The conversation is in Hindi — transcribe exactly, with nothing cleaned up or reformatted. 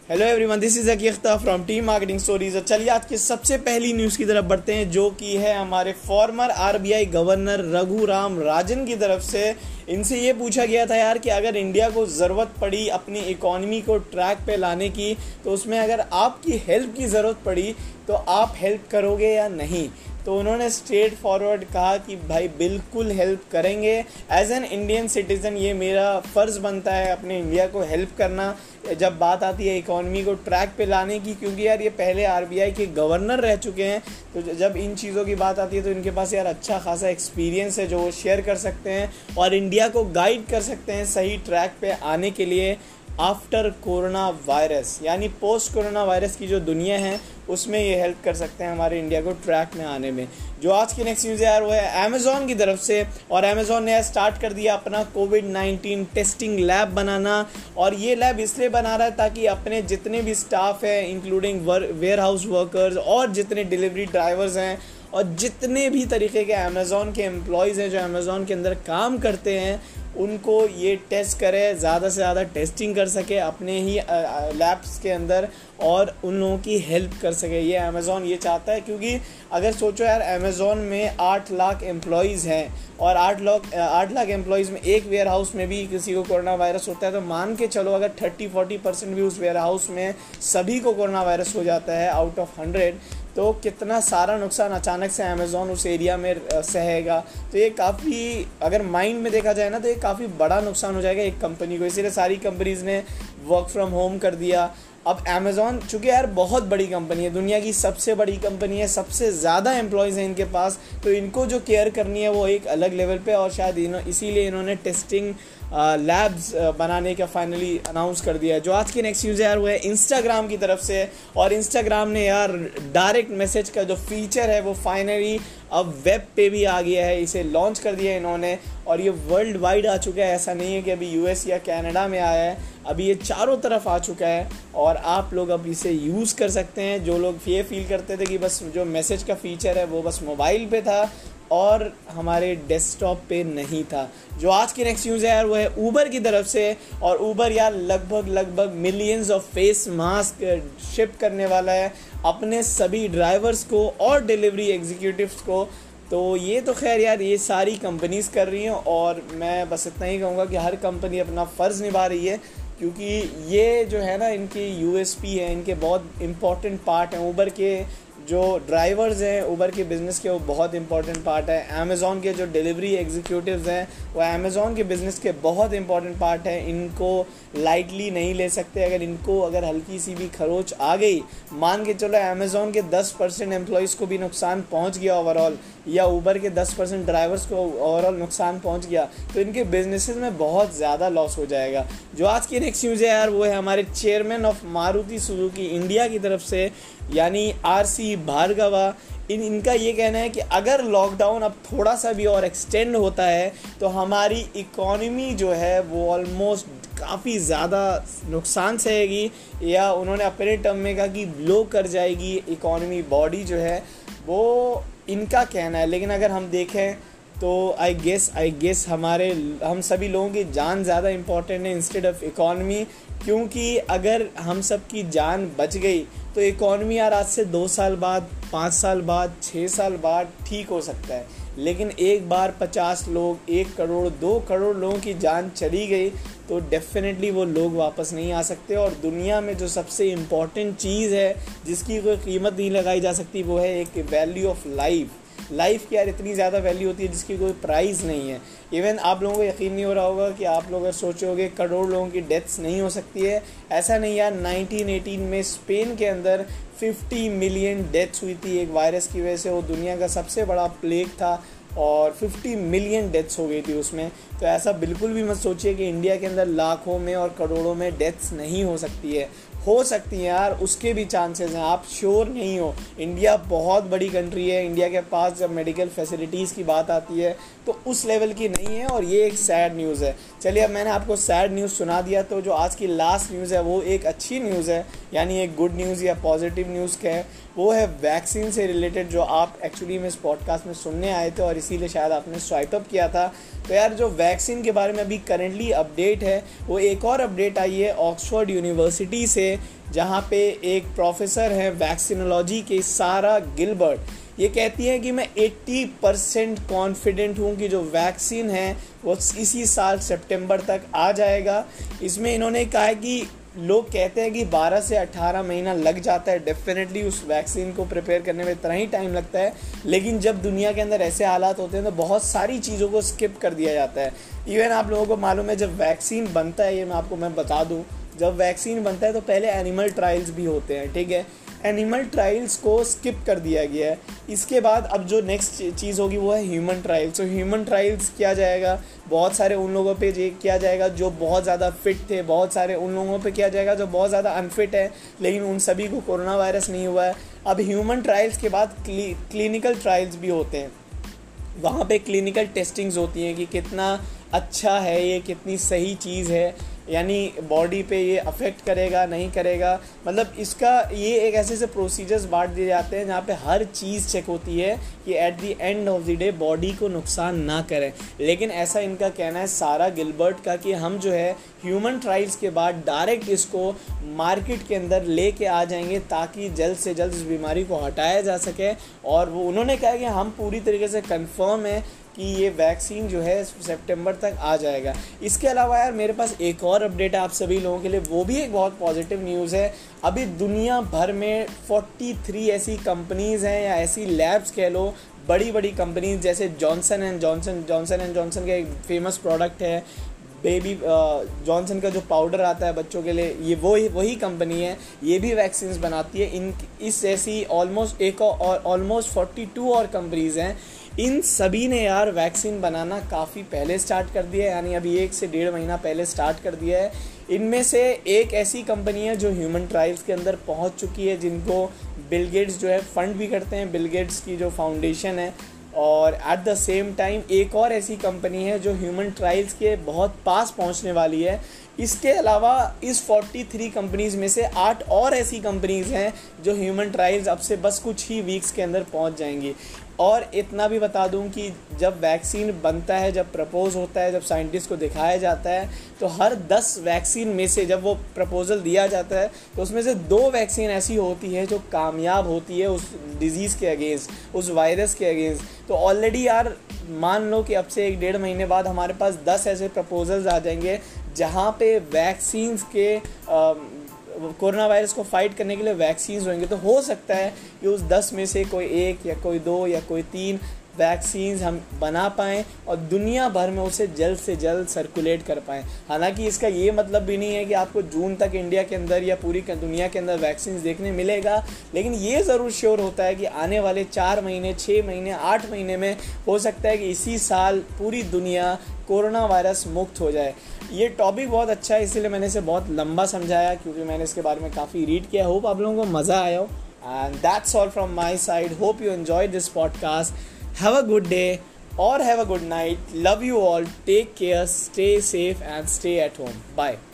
Hello everyone, this is Aki Akhtar from team marketing stories. और चलिए आज की सबसे पहली न्यूज़ की तरफ बढ़ते हैं, जो कि है हमारे former RBI governor Raghuram Rajan की तरफ से। इनसे ये पूछा गया था यार कि अगर इंडिया को ज़रूरत पड़ी अपनी इकॉनमी को ट्रैक पे लाने की, तो उसमें अगर आपकी हेल्प की ज़रूरत पड़ी तो आप हेल्प करोगे या नहीं। तो उन्होंने स्ट्रेट फॉरवर्ड कहा कि भाई बिल्कुल हेल्प करेंगे। एज एन इंडियन सिटीज़न ये मेरा फ़र्ज़ बनता है अपने इंडिया को हेल्प करना जब बात आती है इकॉनमी को ट्रैक पे लाने की, क्योंकि यार ये पहले आरबीआई के गवर्नर रह चुके हैं। तो जब इन चीज़ों की बात आती है तो इनके पास यार अच्छा खासा एक्सपीरियंस है जो वो शेयर कर सकते हैं और इंडिया को गाइड कर सकते हैं सही ट्रैक पे आने के लिए आफ्टर कोरोना वायरस, यानी पोस्ट कोरोना वायरस की जो दुनिया है उसमें ये हेल्प कर सकते हैं हमारे इंडिया को ट्रैक में आने में। जो आज की नेक्स्ट न्यूज़ है यार वो है अमेज़ॉन की तरफ से, और अमेज़ॉन ने स्टार्ट कर दिया अपना कोविड नाइन्टीन टेस्टिंग लैब बनाना। और ये लैब इसलिए बना रहा है ताकि अपने जितने भी स्टाफ हैं इंक्लूडिंग वेयर हाउस वर्कर्स और जितने डिलीवरी ड्राइवर्स हैं और जितने भी तरीके के अमेज़ॉन के एम्प्लॉयज़ हैं जो अमेज़ॉन के अंदर काम करते हैं, उनको ये टेस्ट करे, ज़्यादा से ज़्यादा टेस्टिंग कर सके अपने ही लैब्स के अंदर और उन लोगों की हेल्प कर सके। ये अमेज़ॉन ये चाहता है, क्योंकि अगर सोचो यार अमेज़ॉन में आठ लाख एम्प्लॉयज़ हैं और आठ लाख आठ लाख एम्प्लॉयज़ में एक वेयर हाउस में भी किसी को कोरोना वायरस होता है, तो मान के चलो अगर थर्टी फोर्टी परसेंट भी उस वेयर हाउस में सभी को कोरोना वायरस हो जाता है आउट ऑफ हंड्रेड, तो कितना सारा नुकसान अचानक से अमेज़ॉन उस एरिया में सहेगा। तो ये काफ़ी, अगर माइंड में देखा जाए ना, तो ये काफ़ी बड़ा नुकसान हो जाएगा एक कंपनी को। इसीलिए सारी कंपनीज़ ने वर्क फ्रॉम होम कर दिया। अब अमेज़ॉन चूँकि यार बहुत बड़ी कंपनी है, दुनिया की सबसे बड़ी कंपनी है, सबसे ज़्यादा एम्प्लॉयज़ हैं इनके पास, तो इनको जो केयर करनी है वो एक अलग लेवल पे, और शायद इन्हों इसीलिए इन्होंने टेस्टिंग लैब्स बनाने का फाइनली अनाउंस कर दिया है। जो आज की नेक्स्ट न्यूज़ है यार वो है इंस्टाग्राम की तरफ से, और इंस्टाग्राम ने यार डायरेक्ट मैसेज का जो फीचर है वो फाइनली अब वेब पे भी आ गया है, इसे लॉन्च कर दिया है इन्होंने, और ये वर्ल्ड वाइड आ चुका है। ऐसा नहीं है कि अभी यूएस या कनाडा में आया है, अभी ये चारों तरफ आ चुका है और आप लोग अब इसे यूज़ कर सकते हैं। जो लोग ये फील करते थे कि बस जो मैसेज का फीचर है वो बस मोबाइल पे था और हमारे डेस्कटॉप पे नहीं था। जो आज की नेक्स्ट न्यूज़ है यार वो है ऊबर की तरफ से, और ऊबर यार लगभग लगभग millions of face mask ship करने वाला है अपने सभी ड्राइवर्स को और डिलीवरी एग्जीक्यूटिव्स को। तो ये तो खैर यार ये सारी कंपनीज़ कर रही हैं, और मैं बस इतना ही कहूँगा कि हर कंपनी अपना फ़र्ज़ निभा रही है, क्योंकि ये जो है ना इनकी यूएसपी है, इनके बहुत इम्पॉर्टेंट पार्ट हैं। ऊबर के जो ड्राइवर्स हैं ऊबर के बिज़नेस के, वो बहुत इंपॉर्टेंट पार्ट है। अमेज़ॉन के जो डिलीवरी एग्जीक्यूटिव्स हैं वो अमेज़ॉन के बिज़नेस के बहुत इंपॉर्टेंट पार्ट है। इनको लाइटली नहीं ले सकते। अगर इनको अगर हल्की सी भी खरोच आ गई, मान के चलो अमेज़ॉन के दस परसेंट एम्प्लॉयज़ को भी नुकसान पहुंच गया ओवरऑल, या ऊबर के दस परसेंट ड्राइवर्स को ओवरऑल नुकसान पहुंच गया, तो इनके बिजनेसेस में बहुत ज़्यादा लॉस हो जाएगा। जो आज की नेक्स्ट न्यूज़ है यार वो है हमारे chairman of Maruti Suzuki India की तरफ से, यानी आर सी भार्गवा। इन इनका ये कहना है कि अगर लॉकडाउन अब थोड़ा सा भी और एक्सटेंड होता है तो हमारी इकॉनमी जो है वो ऑलमोस्ट काफ़ी ज़्यादा नुकसान सहेगी, या उन्होंने अपने टर्म में कहा कि ब्लो कर जाएगी इकॉनमी बॉडी जो है, वो इनका कहना है। लेकिन अगर हम देखें तो आई गेस आई गेस हमारे हम सभी लोगों की जान ज़्यादा इम्पॉर्टेंट है इंस्टेड ऑफ इकॉनमी, क्योंकि अगर हम सब की जान बच गई तो इकॉनमी यार आज से दो साल बाद, पाँच साल बाद, छः साल बाद ठीक हो सकता है। लेकिन एक बार पचास लोग, एक करोड़, दो करोड़ लोगों की जान चली गई तो डेफिनेटली वो लोग वापस नहीं आ सकते। और दुनिया में जो सबसे इम्पॉर्टेंट चीज़ है जिसकी कोई कीमत नहीं लगाई जा सकती वो है एक वैल्यू ऑफ लाइफ। लाइफ की यार इतनी ज़्यादा वैल्यू होती है जिसकी कोई प्राइस नहीं है। इवन आप लोगों को यकीन नहीं हो रहा होगा कि आप लोग अगर सोचोगे करोड़ लोगों की डेथ्स नहीं हो सकती है, ऐसा नहीं यार। नाइनटीन एटीन में स्पेन के अंदर फिफ्टी मिलियन डेथ्स हुई थी एक वायरस की वजह से। वो दुनिया का सबसे बड़ा प्लेग था और फिफ्टी मिलियन डेथ्स हो गई थी उसमें। तो ऐसा बिल्कुल भी मत सोचिए कि इंडिया के अंदर लाखों में और करोड़ों में डेथ्स नहीं हो सकती है। हो सकती हैं यार, उसके भी चांसेस हैं, आप श्योर नहीं हो। इंडिया बहुत बड़ी कंट्री है, इंडिया के पास जब मेडिकल फैसिलिटीज़ की बात आती है तो उस लेवल की नहीं है, और ये एक सैड न्यूज़ है। चलिए अब मैंने आपको सैड न्यूज़ सुना दिया, तो जो आज की लास्ट न्यूज़ है वो एक अच्छी न्यूज़ है, यानी एक गुड न्यूज़ या पॉजिटिव न्यूज़ है। वो है वैक्सीन से रिलेटेड, जो आप एक्चुअली में इस पॉडकास्ट में सुनने आए थे और इसीलिए शायद आपने स्वाइप अप किया था। तो यार जो वैक्सीन के बारे में अभी करेंटली अपडेट है, वो एक और अपडेट आई है ऑक्सफोर्ड यूनिवर्सिटी से, जहाँ पे एक प्रोफेसर है वैक्सीनोलॉजी के, सारा गिलबर्ट, ये कहती है कि मैं अस्सी परसेंट कॉन्फिडेंट हूँ कि जो वैक्सीन है वो इसी साल सितंबर तक आ जाएगा। इसमें इन्होंने कहा है कि लोग कहते हैं कि बारह से अठारह महीना लग जाता है, डेफिनेटली उस वैक्सीन को प्रिपेयर करने में इतना ही टाइम लगता है, लेकिन जब दुनिया के अंदर ऐसे हालात होते हैं तो बहुत सारी चीज़ों को स्किप कर दिया जाता है। इवन आप लोगों को मालूम है जब वैक्सीन बनता है, ये मैं आपको मैं बता दूँ, जब वैक्सीन बनता है तो पहले एनिमल ट्रायल्स भी होते हैं, ठीक है, एनिमल ट्रायल्स को स्किप कर दिया गया है। इसके बाद अब जो नेक्स्ट चीज़ होगी वो है ह्यूमन ट्रायल्स। तो ह्यूमन ट्रायल्स किया जाएगा, बहुत सारे उन लोगों पे ये किया जाएगा जो बहुत ज़्यादा फिट थे, बहुत सारे उन लोगों पे किया जाएगा जो बहुत ज़्यादा अनफिट है, लेकिन उन सभी को कोरोना वायरस नहीं हुआ है। अब ह्यूमन ट्रायल्स के बाद क्ली, क्लिनिकल ट्रायल्स भी होते हैं, वहाँ पे क्लिनिकल टेस्टिंग्स होती हैं कि कितना अच्छा है ये, कितनी सही चीज़ है, यानी बॉडी पे ये अफेक्ट करेगा नहीं करेगा, मतलब इसका ये एक ऐसे से प्रोसीजर्स बांट दिए जाते हैं जहाँ पे हर चीज़ चेक होती है कि at the end of the day body को नुकसान ना करें। लेकिन ऐसा इनका कहना है सारा गिलबर्ट का कि हम जो है ह्यूमन ट्रायल्स के बाद डायरेक्ट इसको मार्केट के अंदर लेके आ जाएंगे ताकि जल्द से जल्द इस बीमारी को हटाया जा सके। और वो उन्होंने कहा कि हम पूरी तरीके से कंफर्म है कि ये वैक्सीन जो है सितंबर तक आ जाएगा। इसके अलावा यार मेरे पास एक और अपडेट है आप सभी लोगों के लिए, वो भी एक बहुत पॉजिटिव न्यूज़ है। अभी दुनिया भर में तैंतालीस ऐसी कंपनीज़ हैं या ऐसी लैब्स कह लो, बड़ी बड़ी कंपनीज, जैसे Johnson and Johnson Johnson and Johnson का एक फेमस प्रोडक्ट है बेबी जॉनसन का जो पाउडर आता है बच्चों के लिए, ये वो वही कंपनी है, ये भी वैक्सीन्स बनाती है। इन इस जैसी ऑलमोस्ट एक और ऑलमोस्ट बयालीस और कंपनीज़ हैं। इन सभी ने यार वैक्सीन बनाना काफ़ी पहले स्टार्ट कर दिया है, यानी अभी एक से डेढ़ महीना पहले स्टार्ट कर दिया है। इनमें से एक ऐसी कंपनी है जो ह्यूमन ट्रायल्स के अंदर पहुंच चुकी है, जिनको बिल गेट्स जो है फंड भी करते हैं, बिल गेट्स की जो फाउंडेशन है। और एट द सेम टाइम एक और ऐसी कंपनी है जो ह्यूमन ट्रायल्स के बहुत पास पहुंचने वाली है। इसके अलावा इस तैंतालीस कंपनीज़ में से आठ और ऐसी कंपनीज़ हैं जो ह्यूमन ट्रायल्स अब से बस कुछ ही वीक्स के अंदर पहुंच जाएंगी। और इतना भी बता दूं कि जब वैक्सीन बनता है, जब प्रपोज होता है, जब साइंटिस्ट को दिखाया जाता है, तो हर दस वैक्सीन में से जब वो प्रपोजल दिया जाता है तो उसमें से दो वैक्सीन ऐसी होती है जो कामयाब होती है उस डिज़ीज़ के अगेंस्ट, उस वायरस के अगेंस्ट। तो ऑलरेडी यार मान लो कि अब से एक डेढ़ महीने बाद हमारे पास दस ऐसे प्रपोजल्स आ जाएंगे जहाँ पे वैक्सीन्स के आ, कोरोना वायरस को फाइट करने के लिए वैक्सीन्स होंगे। तो हो सकता है कि उस दस में से कोई एक या कोई दो या कोई तीन वैक्सीन्स हम बना पाएँ और दुनिया भर में उसे जल्द से जल्द सर्कुलेट कर पाएँ। हालांकि इसका ये मतलब भी नहीं है कि आपको जून तक इंडिया के अंदर या पूरी दुनिया के अंदर वैक्सीन्स देखने मिलेगा, लेकिन ये ज़रूर श्योर होता है कि आने वाले चार महीने छः महीने आठ महीने में हो सकता है कि इसी साल पूरी दुनिया कोरोना वायरस मुक्त हो जाए। ये टॉपिक बहुत अच्छा है, इसीलिए मैंने इसे बहुत लंबा समझाया, क्योंकि मैंने इसके बारे में काफ़ी रीड किया। होप आप लोगों को मज़ा आया हो। And that's all from my side. Hope you enjoyed this podcast. Have a good day or have a good night. Love you all. Take care. Stay safe and stay at home. Bye.